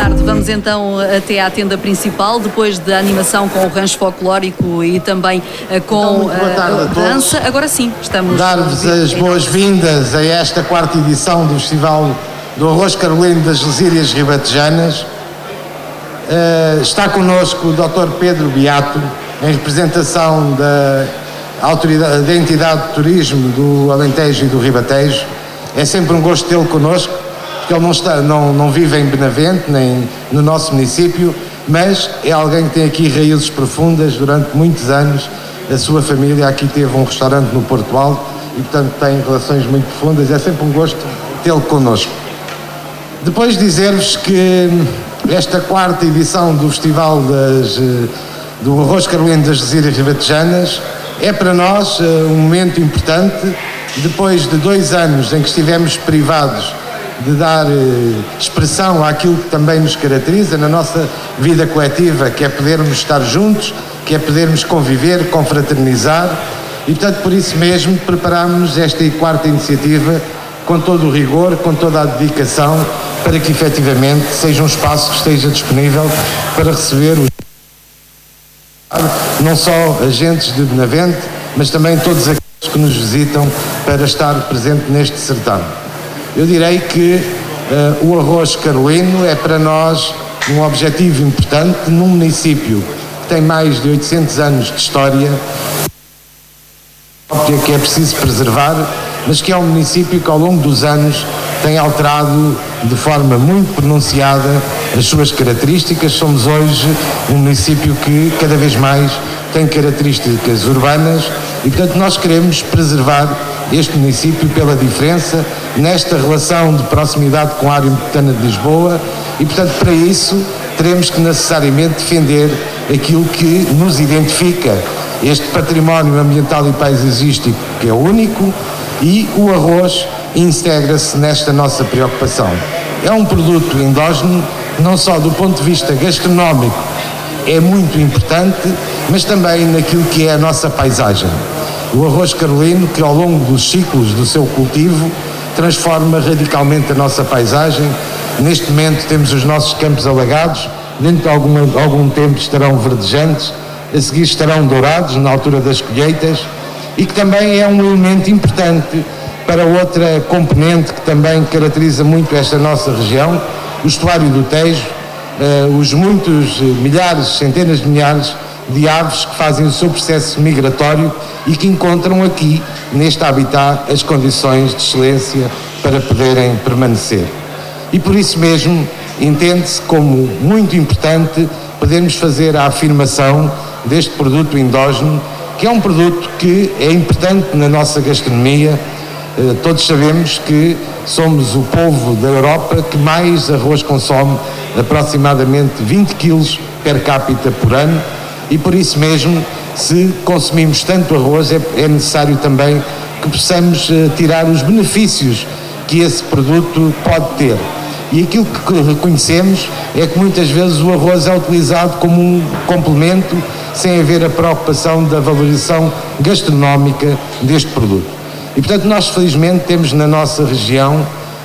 tarde. Vamos então até à tenda principal, depois da animação com o rancho folclórico e também com a dança. Agora sim, estamos... Dar-vos as boas-vindas a esta quarta edição do Festival do Arroz Carolino das Lesírias Ribatejanas. Está connosco o Dr. Pedro Beato, em representação da entidade de turismo do Alentejo e do Ribatejo. É sempre um gosto tê-lo connosco, porque ele não vive em Benavente, nem no nosso município, mas é alguém que tem aqui raízes profundas durante muitos anos. A sua família aqui teve um restaurante no Porto Alto e, portanto, tem relações muito profundas. É sempre um gosto tê-lo connosco. Depois dizer-vos que esta quarta edição do Festival do Arroz Carolino das Lesírias Ribatejanas é para nós um momento importante, depois de 2 anos em que estivemos privados de dar expressão àquilo que também nos caracteriza na nossa vida coletiva, que é podermos estar juntos, que é podermos conviver, confraternizar, e portanto por isso mesmo preparámos esta quarta iniciativa com todo o rigor, com toda a dedicação, para que efetivamente seja um espaço que esteja disponível para receber não só agentes de Benavente, mas também todos aqueles que nos visitam para estar presente neste certame. Eu direi que o arroz carolino é para nós um objetivo importante num município que tem mais de 800 anos de história, que é preciso preservar, mas que é um município que ao longo dos anos tem alterado de forma muito pronunciada as suas características. Somos hoje um município que cada vez mais tem características urbanas e, portanto, nós queremos preservar este município pela diferença nesta relação de proximidade com a área metropolitana de Lisboa e, portanto, para isso teremos que necessariamente defender aquilo que nos identifica, este património ambiental e paisagístico que é único, e o arroz integra-se nesta nossa preocupação. É um produto endógeno, não só do ponto de vista gastronómico, é muito importante, mas também naquilo que é a nossa paisagem. O arroz carolino, que ao longo dos ciclos do seu cultivo, transforma radicalmente a nossa paisagem. Neste momento temos os nossos campos alagados, dentro de algum tempo estarão verdejantes, a seguir estarão dourados na altura das colheitas, e que também é um elemento importante para outra componente que também caracteriza muito esta nossa região, o estuário do Tejo, os muitos milhares, centenas de milhares de aves que fazem o seu processo migratório e que encontram aqui, neste habitat, as condições de excelência para poderem permanecer. E por isso mesmo, entende-se como muito importante podermos fazer a afirmação deste produto endógeno, que é um produto que é importante na nossa gastronomia. Todos sabemos que somos o povo da Europa que mais arroz consome, aproximadamente 20 quilos per capita por ano, e por isso mesmo, se consumimos tanto arroz, é necessário também que possamos tirar os benefícios que esse produto pode ter. E aquilo que reconhecemos é que muitas vezes o arroz é utilizado como um complemento, sem haver a preocupação da valorização gastronómica deste produto. E, portanto, nós felizmente temos na nossa região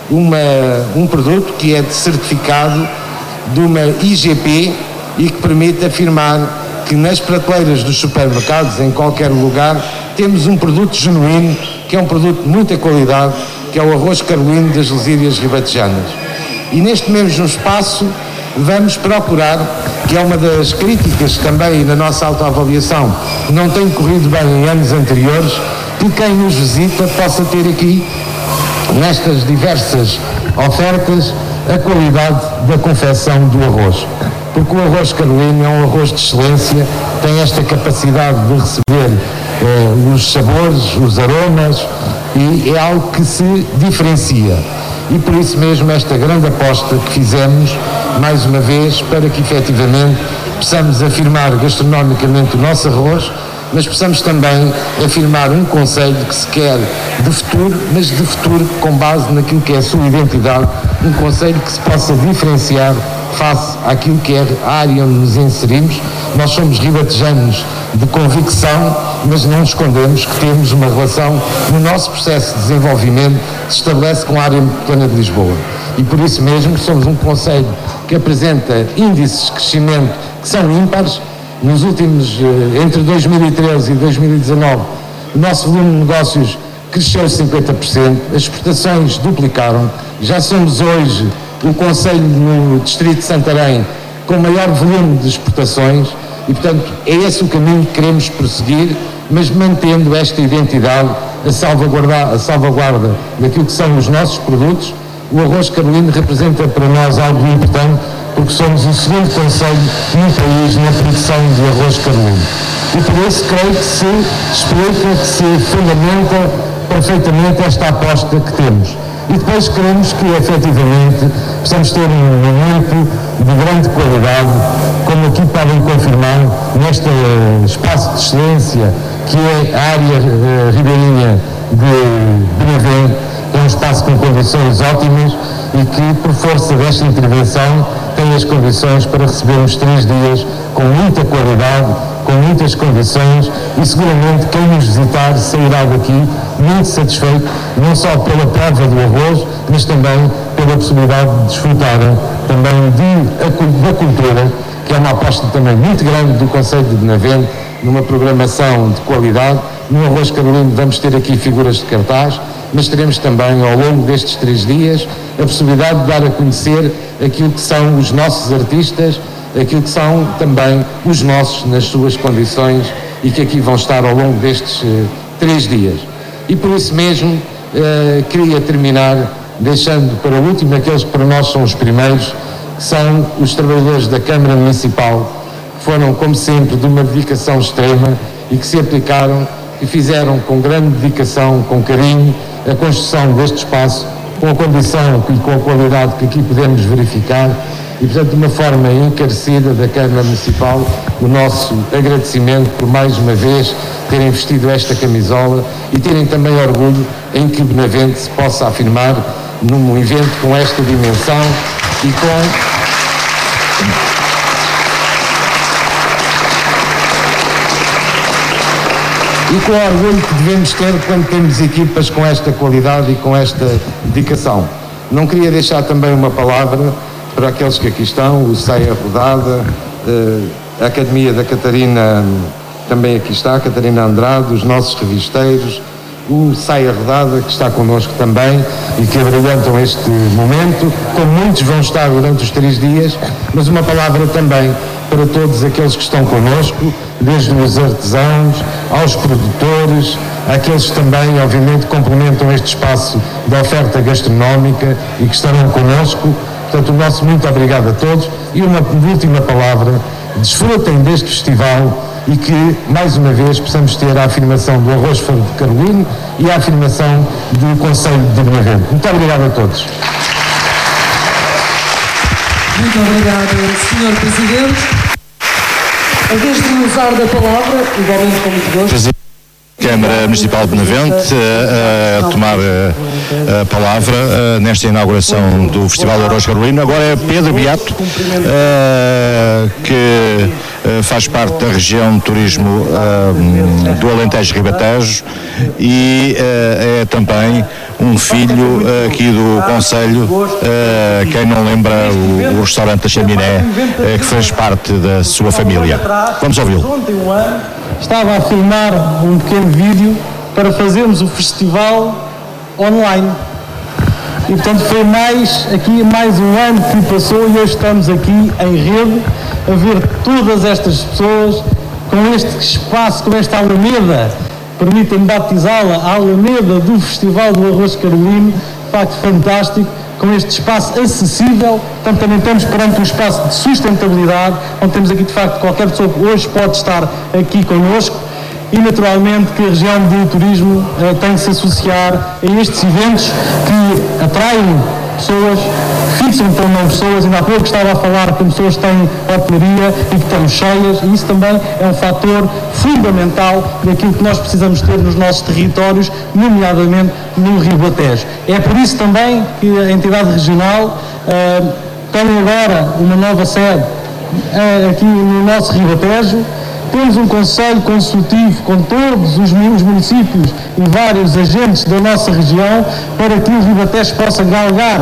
um produto que é certificado de uma IGP e que permite afirmar que nas prateleiras dos supermercados, em qualquer lugar, temos um produto genuíno, que é um produto de muita qualidade, que é o arroz carolino das Lesírias Ribatejanas. E neste mesmo espaço vamos procurar, que é uma das críticas também na nossa autoavaliação, que não tem corrido bem em anos anteriores, que quem nos visita possa ter aqui, nestas diversas ofertas, a qualidade da confecção do arroz. Porque o arroz carolino é um arroz de excelência, tem esta capacidade de receber os sabores, os aromas, e é algo que se diferencia. E por isso mesmo esta grande aposta que fizemos, mais uma vez, para que efetivamente possamos afirmar gastronomicamente o nosso arroz, mas possamos também afirmar um conceito que se quer de futuro, mas de futuro com base naquilo que é a sua identidade, um conceito que se possa diferenciar face àquilo que é a área onde nos inserimos. Nós somos ribatejanos de convicção, mas não escondemos que temos uma relação no nosso processo de desenvolvimento que se estabelece com a área metropolitana de Lisboa. e por isso mesmo somos um concelho que apresenta índices de crescimento que são ímpares. Nos últimos, entre 2013 e 2019, o nosso volume de negócios cresceu 50%, as exportações duplicaram, já somos hoje o concelho no distrito de Santarém com maior volume de exportações e, portanto, é esse o caminho que queremos prosseguir, mas mantendo esta identidade, a salvaguarda daquilo que são os nossos produtos. O arroz carolino representa para nós algo importante, porque somos o segundo concelho no país na produção de arroz carolino. E por isso creio que se explica, que se fundamenta perfeitamente esta aposta que temos. E depois queremos que, efetivamente, possamos ter um momento de grande qualidade, como aqui podem confirmar, neste espaço de excelência, que é a área ribeirinha de Benavente, é um espaço com condições ótimas e que, por força desta intervenção, tem as condições para recebermos 3 dias com muita qualidade, com muitas condições, e seguramente quem nos visitar sairá daqui muito satisfeito, não só pela prova do arroz, mas também pela possibilidade de desfrutarem também da cultura, que é uma aposta também muito grande do Concelho de Benavente, numa programação de qualidade. No arroz carolino vamos ter aqui figuras de cartaz, mas teremos também, ao longo destes 3 dias, a possibilidade de dar a conhecer aquilo que são os nossos artistas, aquilo que são também os nossos nas suas condições e que aqui vão estar ao longo destes 3 dias. E por isso mesmo queria terminar deixando para o último aqueles que para nós são os primeiros, que são os trabalhadores da Câmara Municipal, que foram, como sempre, de uma dedicação extrema e que se aplicaram e fizeram com grande dedicação, com carinho, a construção deste espaço, com a condição e com a qualidade que aqui podemos verificar. E, portanto, de uma forma encarecida da Câmara Municipal, o nosso agradecimento por mais uma vez terem vestido esta camisola e terem também orgulho em que Benavente se possa afirmar num evento com esta dimensão e com o orgulho que devemos ter quando temos equipas com esta qualidade e com esta dedicação. Não queria deixar também uma palavra para aqueles que aqui estão, o Saia Rodada, a Academia da Catarina também aqui está, a Catarina Andrade, os nossos revisteiros, o Saia Rodada, que está connosco também e que abrilhantam este momento, como muitos vão estar durante os 3 dias, mas uma palavra também para todos aqueles que estão connosco, desde os artesãos, aos produtores, aqueles que também, obviamente, complementam este espaço da oferta gastronómica e que estarão connosco. Portanto, o nosso muito obrigado a todos e uma última palavra, desfrutem deste festival e que, mais uma vez, possamos ter a afirmação do arroz carolino e a afirmação do Concelho de Benavente. Muito obrigado a todos. Muito obrigado, Sr. Presidente. Em vez de usar da palavra, igualmente com muito gosto. Câmara Municipal de Benavente a tomar a palavra nesta inauguração do Festival do Arroz Carolino. Agora é Pedro Beato, que faz parte da região de turismo do Alentejo Ribatejo e é também um filho aqui do Concelho, quem não lembra o restaurante da Chaminé, que fez parte da sua família. Vamos ouvi-lo. Estava a filmar um pequeno vídeo para fazermos o festival online. E portanto foi mais um ano que passou e hoje estamos aqui em rede a ver todas estas pessoas com este espaço, com esta alameda, permitem-me batizá-la, a alameda do Festival do Arroz Carolino, de facto fantástico, com este espaço acessível. Portanto, também estamos perante um espaço de sustentabilidade, onde temos aqui de facto qualquer pessoa que hoje pode estar aqui connosco e naturalmente que a região de turismo tem que se associar a estes eventos que atraem pessoas, fixam também pessoas. Ainda há pouco estava a falar que pessoas têm hotelaria e que estão cheias, e isso também é um fator fundamental daquilo que nós precisamos ter nos nossos territórios, nomeadamente no Ribatejo. É por isso também que a entidade regional tem agora uma nova sede aqui no nosso Ribatejo. Temos um conselho consultivo com todos os municípios e vários agentes da nossa região para que o Ribatejo possa galgar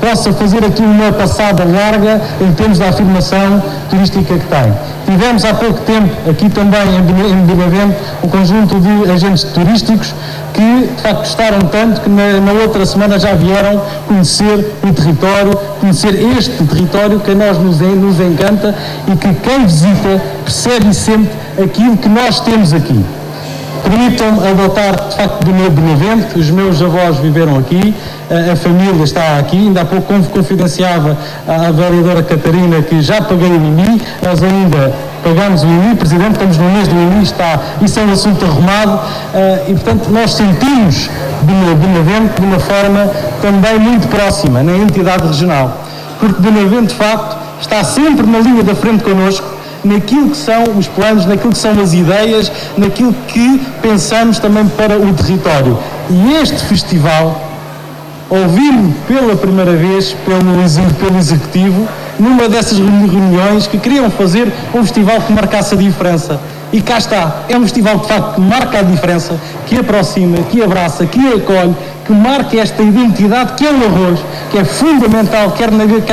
possa fazer aqui uma passada larga em termos da afirmação turística que tem. Tivemos há pouco tempo, aqui também em Benavente, um conjunto de agentes turísticos que, de facto, gostaram tanto que na outra semana já vieram conhecer o território, conhecer este território que a nós nos encanta e que quem visita percebe e sente aquilo que nós temos aqui. Permitam-me adotar, de facto, Benavente. Os meus avós viveram aqui, a família está aqui. Ainda há pouco confidenciava a vereadora Catarina que já paguei o IMI, nós ainda pagamos o IMI, Presidente, estamos no mês do IMI, isso é um assunto arrumado e, portanto, nós sentimos Benavente de uma forma também muito próxima na entidade regional, porque Benavente, de facto, está sempre na linha da frente connosco, naquilo que são os planos, naquilo que são as ideias, naquilo que pensamos também para o território. E este festival, ouvi-me pela primeira vez pelo Executivo, numa dessas reuniões que queriam fazer um festival que marcasse a diferença. E cá está, é um festival de facto que marca a diferença, que aproxima, que abraça, que acolhe, que marca esta identidade que é o arroz, que é fundamental, quer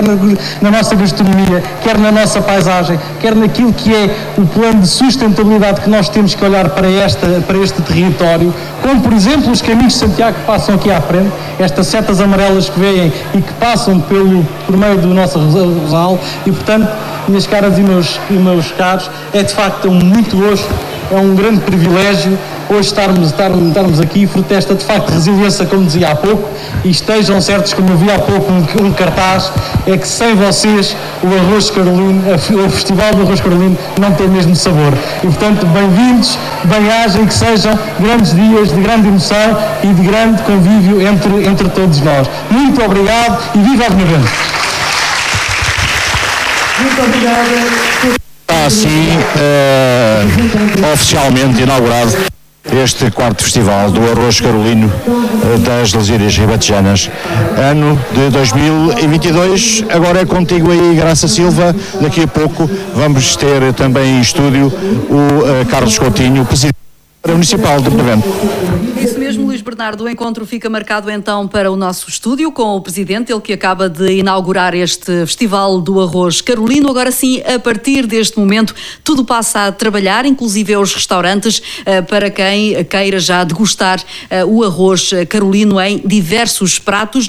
na nossa gastronomia, quer na nossa paisagem, quer naquilo que é o plano de sustentabilidade que nós temos que olhar para este território, como por exemplo os caminhos de Santiago que passam aqui à frente, estas setas amarelas que vêm e que passam por meio do nosso rosal e, portanto, minhas caras e meus caros, é de facto muito gosto, é um grande privilégio hoje estarmos aqui, fruto desta de facto resiliência, como dizia há pouco, e estejam certos, como eu vi há pouco um cartaz, é que sem vocês o Arroz Carolino, o Festival do Arroz Carolino não tem o mesmo sabor. E portanto, bem-vindos, bem-ajam, que sejam grandes dias de grande emoção e de grande convívio entre todos nós. Muito obrigado e viva a Benavente! Muito obrigado. Está assim oficialmente inaugurado este 4º Festival do Arroz Carolino das Lasírias Ribatejanas, ano de 2022. Agora é contigo aí, Graça Silva. Daqui a pouco vamos ter também em estúdio o Carlos Coutinho, Presidente Municipal de Benavente. Isso mesmo, Luís Bernardo. O encontro fica marcado então para o nosso estúdio com o Presidente, ele que acaba de inaugurar este Festival do Arroz Carolino. Agora sim, a partir deste momento, tudo passa a trabalhar, inclusive aos restaurantes, para quem queira já degustar o arroz carolino em diversos pratos.